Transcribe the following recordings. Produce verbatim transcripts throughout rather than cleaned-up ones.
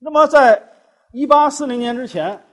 那么在一八四零年之前，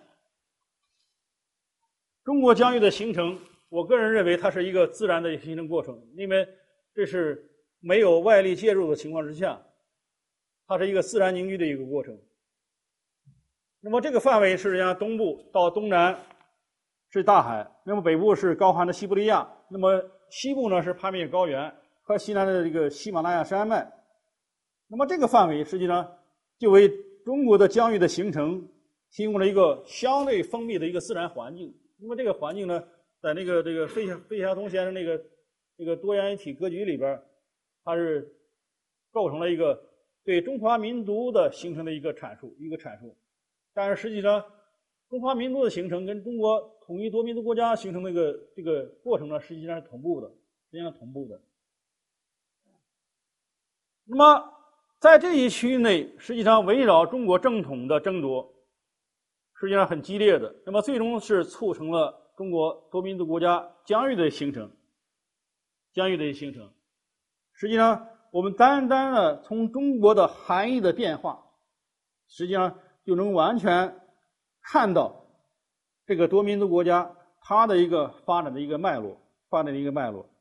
中国疆域的形成，我个人认为它是一个自然的形成过程，因为这是没有外力介入的情况之下，它是一个自然凝聚的一个过程。那么这个范围实际上东部到东南是大海，那么北部是高寒的西伯利亚，那么西部呢是帕米尔高原和西南的这个喜马拉雅山脉。那么这个范围实际上就为中国的疆域的形成提供了一个相对封闭的一个自然环境。那么这个环境呢，在那个这个费孝费孝通先生那个这个多元一体格局里边，它是构成了一个对中华民族的形成的一个阐述，一个阐述。但是实际上，中华民族的形成跟中国统一多民族国家形成的这个这个过程呢，实际上是同步的，实际上同步的。那么在这一区域内，实际上围绕中国正统的争夺，实际上很激烈的。那么最终是促成了中国多民族国家疆域的形成，疆域的形成。实际上，我们单单的从中国的含义的变化，实际上就能完全看到这个多民族国家它的一个发展的一个脉络，发展的一个脉络。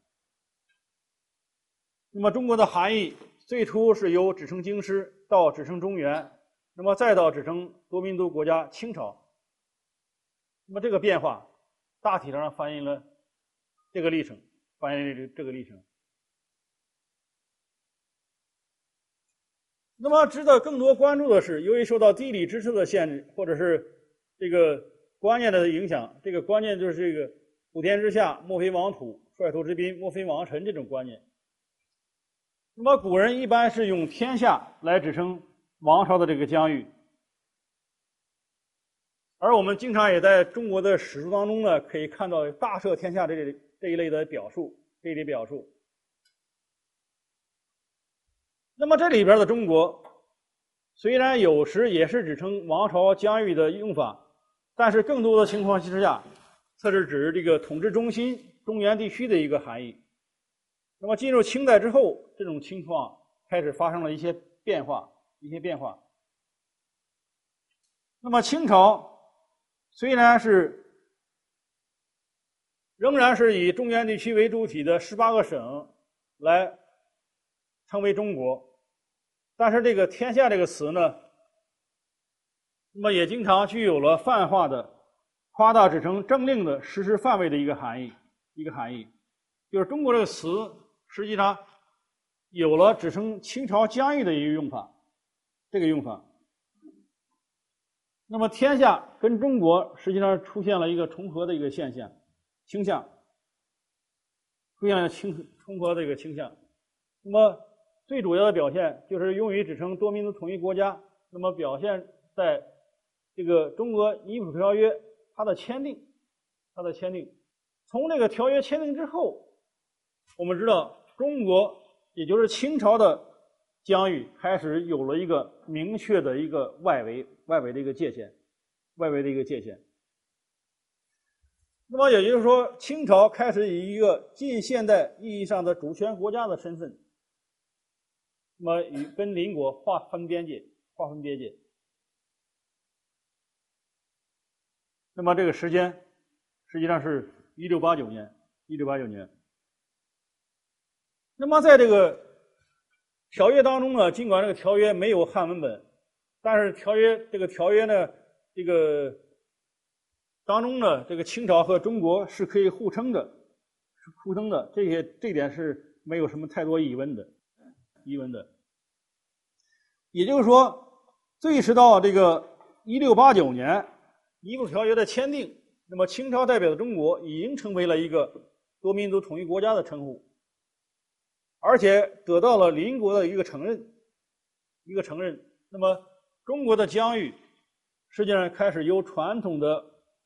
那么中国的含义最初是由只称京师到只称中原，那么再到只称多民族国家清朝。那么这个变化大体上反映了这个历程，反映了这个历程。那么值得更多关注的是，由于受到地理之处的限制，或者是这个观念的影响，这个观念就是这个普天之下莫非王土，率土之滨莫非王臣这种观念。那么古人一般是用天下来指称王朝的这个疆域，而我们经常也在中国的史书当中呢，可以看到大赦天下这类这一类的表述，这一类表述。那么这里边的中国，虽然有时也是指称王朝疆域的用法，但是更多的情况之下，它是指这个统治中心中原地区的一个含义。那么进入清代之后，这种情况开始发生了一些变化，一些变化。那么清朝虽然是仍然是以中原地区为主体的十八个省来称为中国，但是这个天下这个词呢，那么也经常具有了泛化的夸大指称政令的实施范围的一个含义，一个含义，就是中国这个词实际上有了指称清朝疆域的一个用法，这个用法。那么天下跟中国实际上出现了一个重合的一个现象倾向，出现了轻重合的一个倾向。那么最主要的表现就是用于指称多民族统一国家，那么表现在这个中俄尼普条约它的签订，它的签订。从这个条约签订之后，我们知道中国也就是清朝的疆域开始有了一个明确的一个外围外围的一个界限，外围的一个界限。那么也就是说，清朝开始以一个近现代意义上的主权国家的身份，那么与跟邻国划分边界，划分边界。那么这个时间实际上是一六八九年，一六八九年。那么在这个条约当中呢，尽管这个条约没有汉文本，但是条约这个条约呢，这个当中呢，这个清朝和中国是可以互称的，是互称的，这些这点是没有什么太多疑问的，疑问的。也就是说，最迟到这个一六八九年尼布条约的签订，那么清朝代表的中国已经成为了一个多民族统一国家的称呼，而且得到了邻国的一个承认，一个承认。那么中国的疆域实际上开始由传统的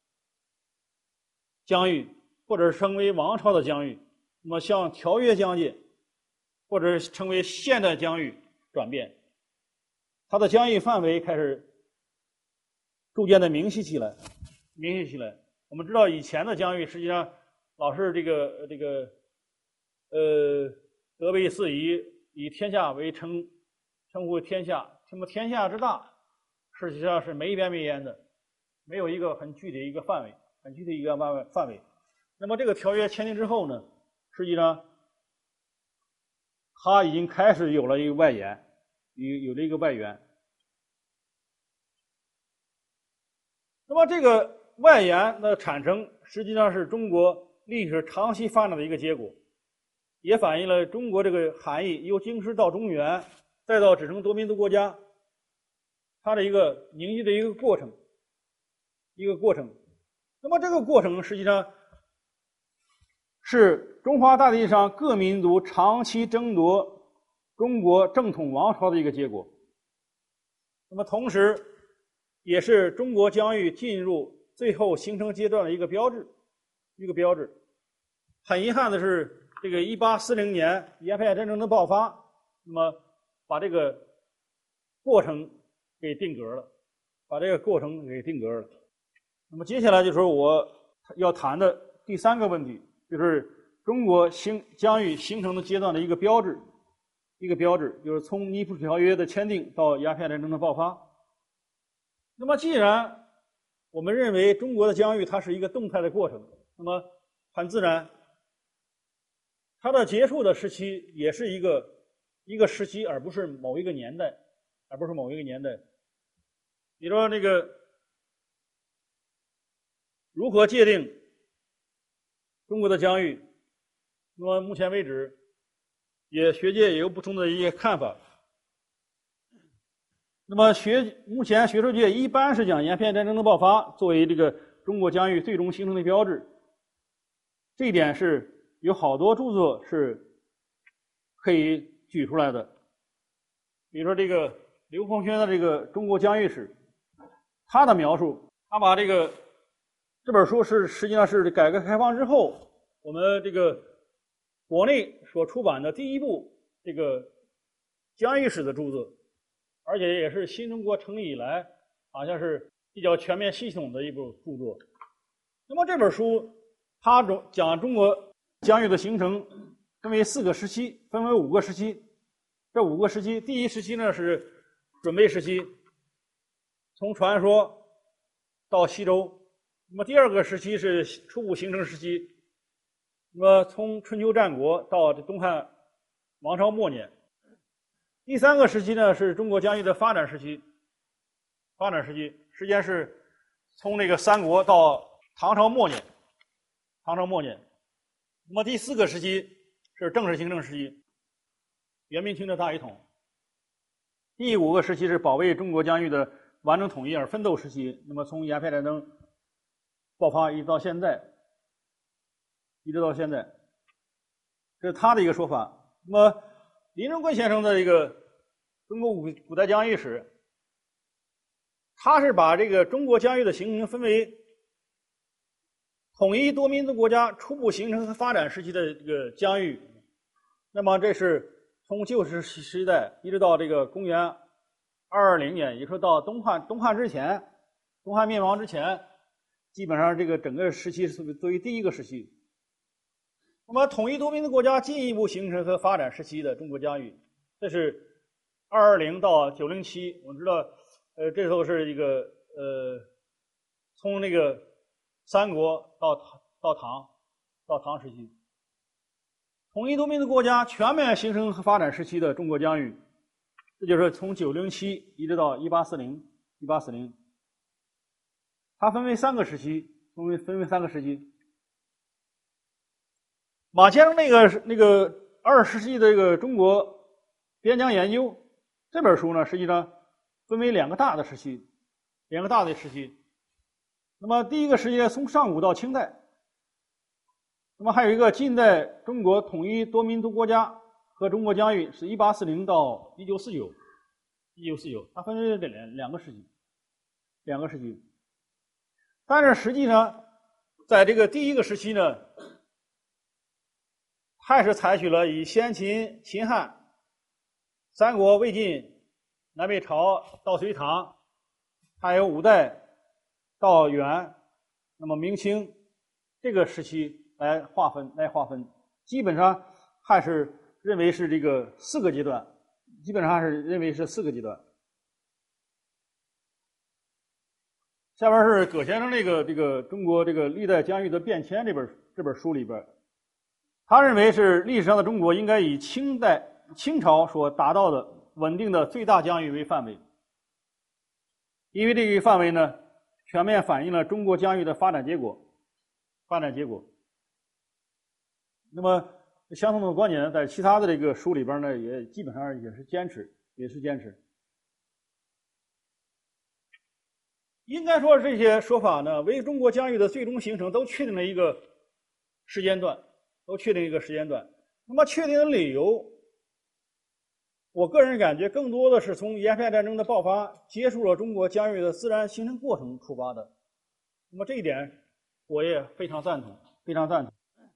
疆域，或者称为王朝的疆域，那么向条约疆界，或者称为现代疆域转变，它的疆域范围开始逐渐的明晰起来，明晰起来。我们知道以前的疆域实际上老是这个这个呃德备四夷，以天下为称称呼天下，那么天下之大， 实际上是没边没沿的，没有一个很具体的一个范围，很具体一个范围范围。那么这个条约签订之后呢，实际上它已经开始有了一个外延，有有了一个外援。那么这个外延的产生，实际上是中国历史长期发展的一个结果，也反映了中国这个含义由京师到中原，再到只称多民族国家，它的一个凝聚的一个过程，一个过程。那么这个过程实际上是中华大地上各民族长期争夺中国正统王朝的一个结果。那么同时也是中国疆域进入最后形成阶段的一个标志，一个标志。很遗憾的是，这个一八四零年鸦片战争的爆发，那么把这个过程给定格了，把这个过程给定格了。那么接下来就是我要谈的第三个问题，就是中国形疆域形成的阶段的一个标志，一个标志，就是从尼普条约的签订到鸦片战争的爆发。那么既然我们认为中国的疆域它是一个动态的过程，那么很自然它的结束的时期也是一个一个时期，而不是某一个年代，而不是某一个年代。你说那个如何界定中国的疆域？那么目前为止，也学界也有不同的一些看法。那么学目前学术界一般是将鸦片战争的爆发作为这个中国疆域最终形成的标志，这一点是有好多著作是可以举出来的。比如说这个刘凤轩的这个《中国疆域史》，他的描述，他把这个这本书是实际上是改革开放之后我们这个国内所出版的第一部这个疆域史的著作，而且也是新中国成立以来好像是比较全面系统的一部著作。那么这本书它中讲中国疆域的形成分为四个时期，分为五个时期。这五个时期，第一时期呢是准备时期，从传说到西周。那么第二个时期是初步形成时期，那么从春秋战国到东汉王朝末年。第三个时期呢是中国疆域的发展时期，发展时期时间是从那个三国到唐朝末年，唐朝末年。那么第四个时期是正式形成时期，元明清的大一统。第五个时期是保卫中国疆域的完整统一而奋斗时期，那么从鸦片战争爆发一直到现在，一直到现在，这是他的一个说法。那么林正贵先生的一个《中国古古代疆域史》，他是把这个中国疆域的形成分为统一多民族国家初步形成和发展时期的这个疆域。那么这是从旧石器时代一直到这个公元二二零年，也就是说到东汉东汉之前，东汉灭亡之前，基本上这个整个时期是作为第一个时期。那么统一多民族国家进一步形成和发展时期的中国疆域，这是二二零到九零七。我们知道，呃，这时候是一个呃，从那个三国到到唐到唐时期，统一多民族国家全面形成和发展时期的中国疆域，这就是从九零七一直到一八四零一八四零。它分为三个时期，分为分为三个时期。马先生那个那个二十世纪的这个中国边疆研究这本书呢，实际上分为两个大的时期，两个大的时期。那么第一个时期从上古到清代，那么还有一个近代中国统一多民族国家和中国疆域是一八四零到一九四九，一九四九，它分为两两个时期，两个时期。但是实际上，在这个第一个时期呢，还是采取了以先秦、秦汉、三国、魏晋、南北朝到隋唐，还有五代到元，那么明清这个时期来划分，来划分，基本上还是认为是这个四个阶段，基本上还是认为是四个阶段。 下边是葛先生这个这个中国这个历代疆域的变迁这本这本书里边，他认为是历史上的中国应该以清代清朝所达到的稳定的最大疆域为范围，因为这个范围呢，全面反映了中国疆域的发展结果。发展结果。那么相同的观点呢，在其他的这个书里边呢，也基本上也是坚持，也是坚持。应该说这些说法呢，为中国疆域的最终形成都确定了一个时间段，都确定一个时间段。那么确定的理由，我个人感觉更多的是从鸦片战争的爆发结束了中国疆域的自然形成过程出发的。那么这一点我也非常赞同，非常赞同。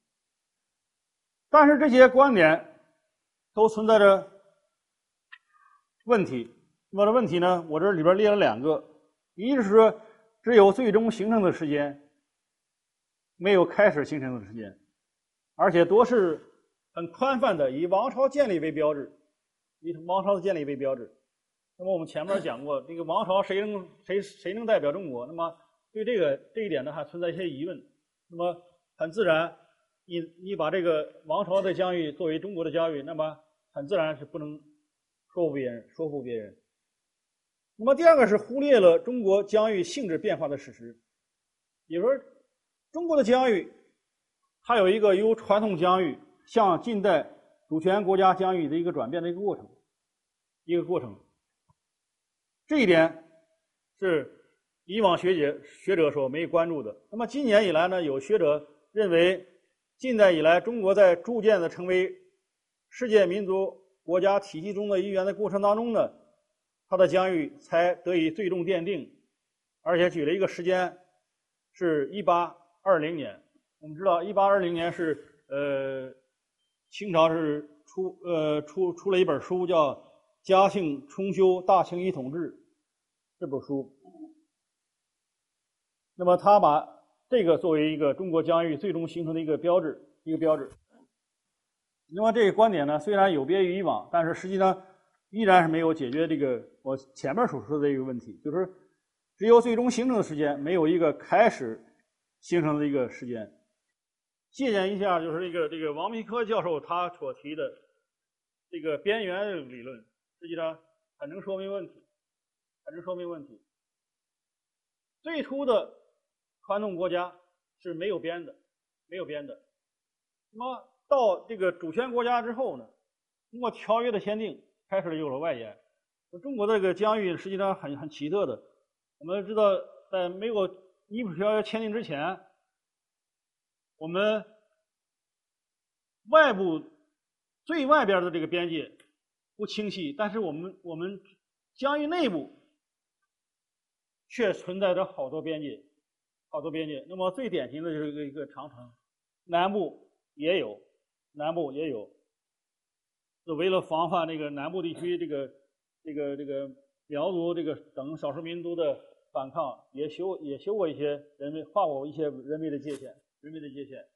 但是这些观点都存在着问题。那么的问题呢，我这里边列了两个，一是说只有最终形成的时间，没有开始形成的时间，而且多是很宽泛的，以王朝建立为标志，以王朝的建立为标志。那么我们前面讲过，这个王朝谁能谁谁能代表中国？那么对这个这一点呢，还存在一些疑问。那么很自然，你你把这个王朝的疆域作为中国的疆域，那么很自然是不能说服别人，说服别人。那么第二个是忽略了中国疆域性质变化的事实，也就是说，中国的疆域它有一个由传统疆域向近代主权国家疆域的一个转变的一个过程，一个过程。这一点是以往学者学者所没关注的。那么今年以来呢，有学者认为，近代以来中国在逐渐的成为世界民族国家体系中的一员的过程当中呢，它的疆域才得以最终奠定，而且举了一个时间是一八二零年。我们知道一八二零年是呃清朝是出呃出出了一本书叫《嘉庆重修大清一统志》这本书。那么他把这个作为一个中国疆域最终形成的一个标志，一个标志。那么这个观点呢，虽然有别于以往，但是实际上依然是没有解决这个我前面所说的这个问题，就是只有最终形成的时间，没有一个开始形成的一个时间。借鉴一下，就是这个这个王培科教授他所提的这个边缘理论，实际上很能说明问题，很能说明问题。最初的传统国家是没有边的，没有边的。那么到这个主权国家之后呢，通过条约的签订，开始有了外延。中国的这个疆域实际上很很奇特的。我们知道，在没有尼普条约签订之前，我们外部最外边的这个边界不清晰，但是我们我们疆域内部却存在着好多边界，好多边界。那么最典型的就是一个一个长城，南部也有，南部也有。是为了防范这个南部地区这个这个这个苗族这个等少数民族的反抗，也修也修过一些人为划过一些人为的界限，人为的界限。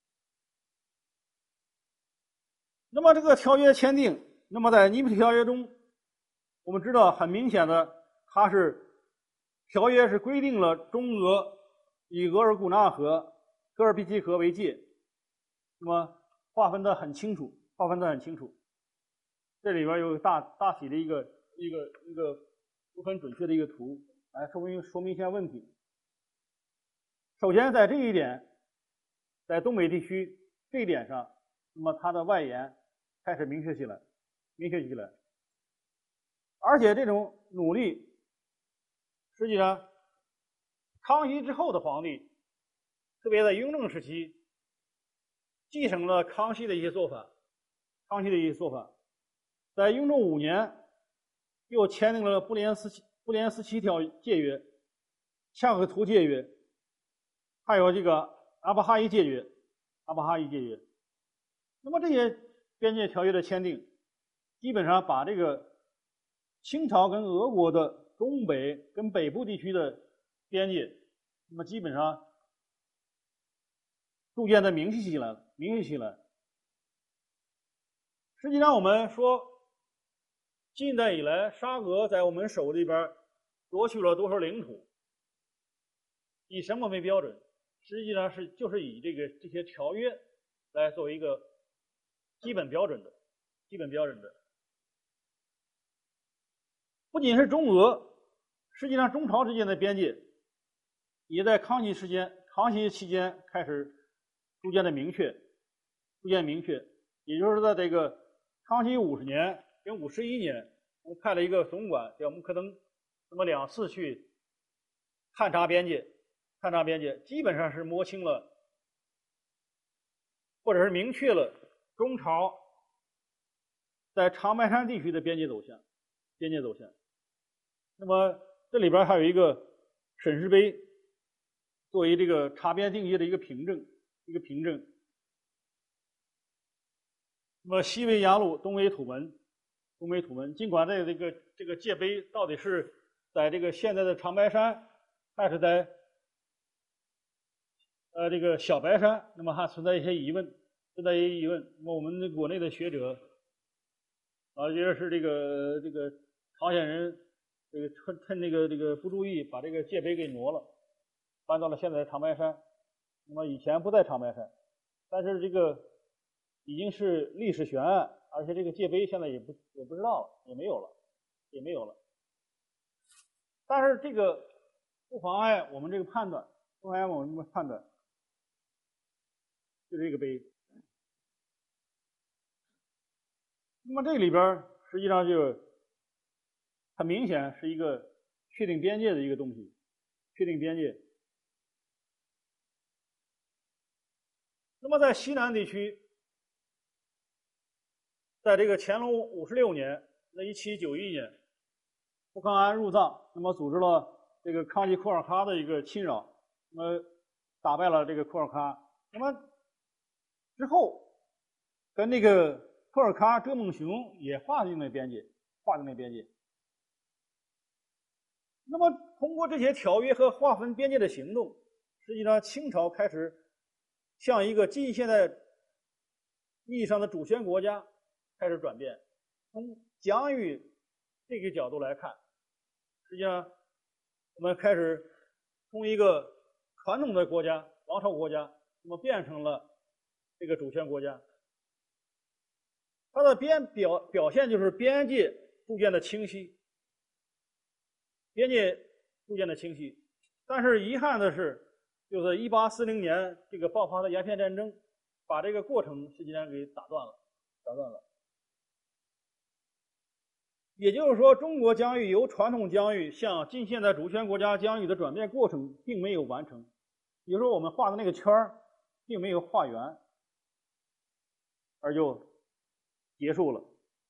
那么这个条约签订，那么在尼普条约中，我们知道很明显的，它是条约是规定了中俄以额尔古纳河、戈尔比奇河为界，那么划分得很清楚，划分得很清楚。这里边有大大体的一个一个一个不很准确的一个图，来说明说明一下问题。首先，在这一点，在东北地区这一点上，那么它的外延开始明确起来，明确起来。而且这种努力，实际上，康熙之后的皇帝，特别在雍正时期，继承了康熙的一些做法，康熙的一些做法。在雍正五年，又签订了布连斯布连斯七条界约、恰克图界约，还有这个阿巴哈伊界约、阿巴哈伊界约。那么这些边界条约的签订，基本上把这个清朝跟俄国的东北跟北部地区的边界，那么基本上逐渐的明晰起来了，明晰起来。实际上，我们说。近代以来，沙俄在我们手里边夺取了多少领土？ 以什么为标准？实际上是就是以这个这些条约来作为一个基本标准的，基本标准的。不仅是中俄，实际上中朝之间的边界也在康熙时间、康熙期间开始逐渐的明确，逐渐明确。也就是在这个康熙五十年跟五十一年，我们派了一个总管叫穆克登，那么两次去探查边界，探查边界，基本上是摸清了，或者是明确了中朝在长白山地区的边界走向，边界走向。那么这里边还有一个沈氏碑，作为这个查边定界的一个凭证，一个凭证。那么西为阳路，东为土门，东为土门。尽管在这个这个界碑到底是在这个现在的长白山，还是在呃这个小白山，那么还存在一些疑问，存在一些疑问。那么我们国内的学者啊，觉得是这个这个朝鲜人这个趁趁这个这个不注意，把这个界碑给挪了，搬到了现在的长白山。那么以前不在长白山，但是这个已经是历史悬案，而且这个界碑现在也不也不知道了，也没有了，也没有了。但是这个不妨碍我们这个判断，不妨碍我们判断，就这个碑。那么这里边实际上就很明显是一个确定边界的一个东西，确定边界。那么在西南地区，在这个乾隆五十六年，那一七九一年，傅康安入藏，那么组织了这个康熙库尔喀的一个侵扰，那么打败了这个库尔喀。那么之后跟那个库尔喀哲孟雄也划定了边界，划定了边界。那么通过这些条约和划分边界的行动，实际上清朝开始向一个近现代意义上的主权国家开始转变。从疆域这个角度来看，实际上我们开始从一个传统的国家、王朝国家，那么变成了这个主权国家。它的边表表现就是边界逐渐的清晰，边界逐渐的清晰。但是遗憾的是，就是一八四零年这个爆发的鸦片战争，把这个过程实际上给打断了，打断了。也就是说，中国疆域由传统疆域向近现代主权国家疆域的转变过程并没有完成。比如说，我们画的那个圈儿并没有画圆，而就结束了。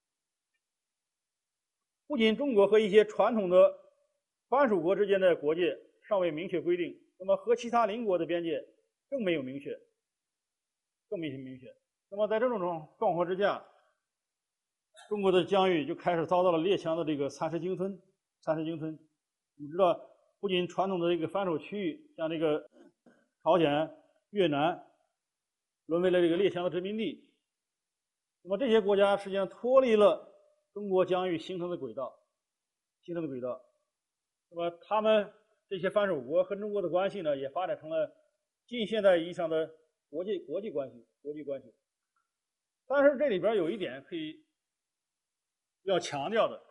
不仅中国和一些传统的藩属国之间的国界尚未明确规定，那么和其他邻国的边界更没有明确，更没有明确。那么在这种状况之下，中国的疆域就开始遭到了列强的这个蚕食鲸吞，蚕食鲸吞。你知道，不仅传统的这个藩属区域，像这个朝鲜、越南，沦为了这个列强的殖民地。那么这些国家实际上脱离了中国疆域形成的轨道，形成的轨道。那么他们这些藩属国和中国的关系呢，也发展成了近现代意义上的国际国际关系，国际关系。但是这里边有一点可以要强调的，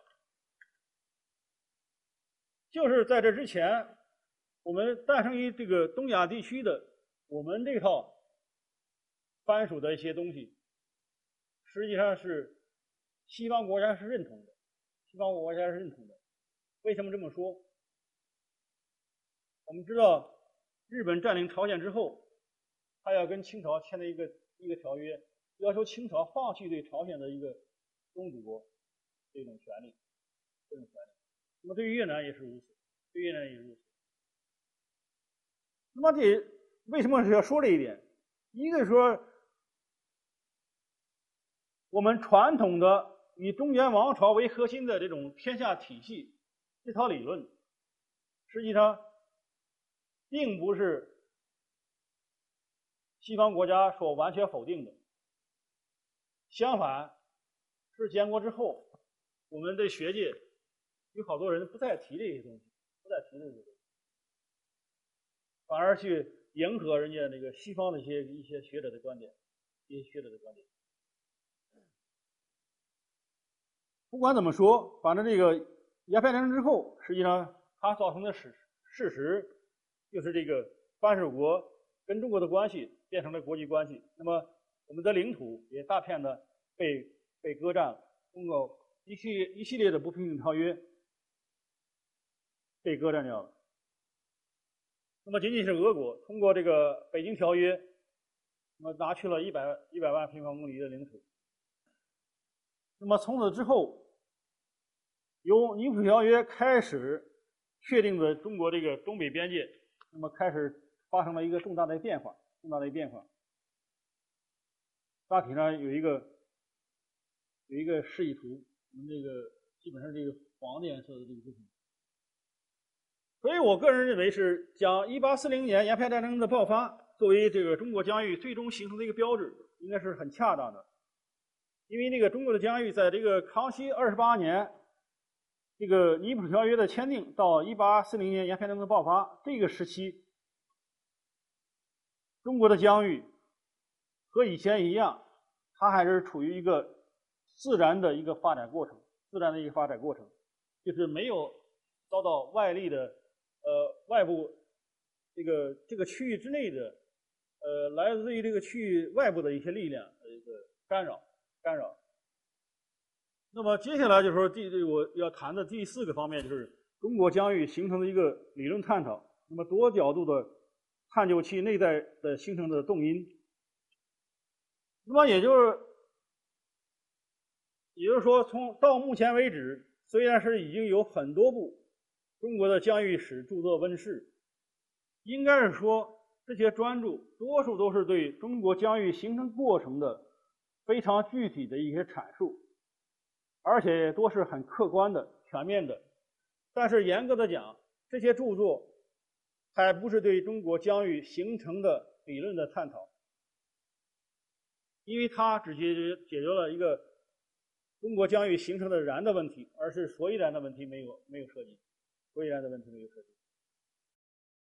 就是在这之前，我们诞生于这个东亚地区的我们这套藩属的一些东西，实际上是西方国家是认同的，西方国家是认同的。为什么这么说？我们知道，日本占领朝鲜之后，他要跟清朝签了一个一个条约，要求清朝放弃对朝鲜的一个宗主国这种权利，这种权利。那么对于越南也是如此，对越南也是如此。那么这为什么是要说这一点？一个说，我们传统的以中原王朝为核心的这种天下体系，这套理论，实际上并不是西方国家所完全否定的。相反，是建国之后，我们的学界有好多人不再提这些东西，不再提这些东西。 反而去迎合人家那个西方的一些一些学者的观点，一些学者的观点。不管怎么说，反正这个鸦片战争之后，实际上它造成的事事实就是这个藩属国跟中国的关系变成了国际关系，那么我们的领土也大片的被被割占了，通过一系列一系列的不平等条约被割占掉了。那么仅仅是俄国通过这个北京条约，那么拿去了一百一百万平方公里的领土。那么从此之后，由尼普条约开始确定的中国这个东北边界，那么开始发生了一个重大的变化，重大的变化。大体上有一个有一个示意图，我们这个基本上这个黄的颜色的这个部分。所以我个人认为是将一八四零年鸦片战争的爆发作为这个中国疆域最终形成的一个标志，应该是很恰当的。因为那个中国的疆域在这个康熙二十八年这个尼普条约的签订到一八四零年鸦片战争的爆发这个时期，中国的疆域和以前一样，它还是处于一个自然的一个发展过程，自然的一个发展过程，就是没有遭到外力的呃外部这个这个区域之内的呃来自于这个区域外部的一些力量的一个干扰干扰。那么接下来就是说第我要谈的第四个方面，就是中国疆域形成的一个理论探讨。那么多角度的探究其内在的形成的动因。那么也就是也就是说，从到目前为止，虽然是已经有很多部中国的疆域史著作问世，应该是说这些专著多数都是对中国疆域形成过程的非常具体的一些阐述，而且都是很客观的、全面的。但是严格的讲，这些著作还不是对中国疆域形成的理论的探讨，因为它只解决解决了一个中国疆域形成的然的问题，而是所以然的问题没有没有涉及，所以然的问题没有涉及。